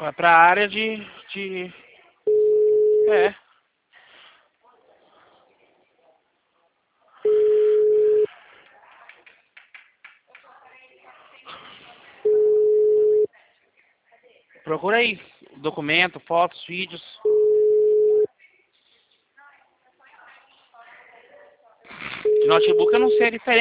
Pra área de... É. Procura aí. Documento, fotos, vídeos. De notebook eu não sei a diferença.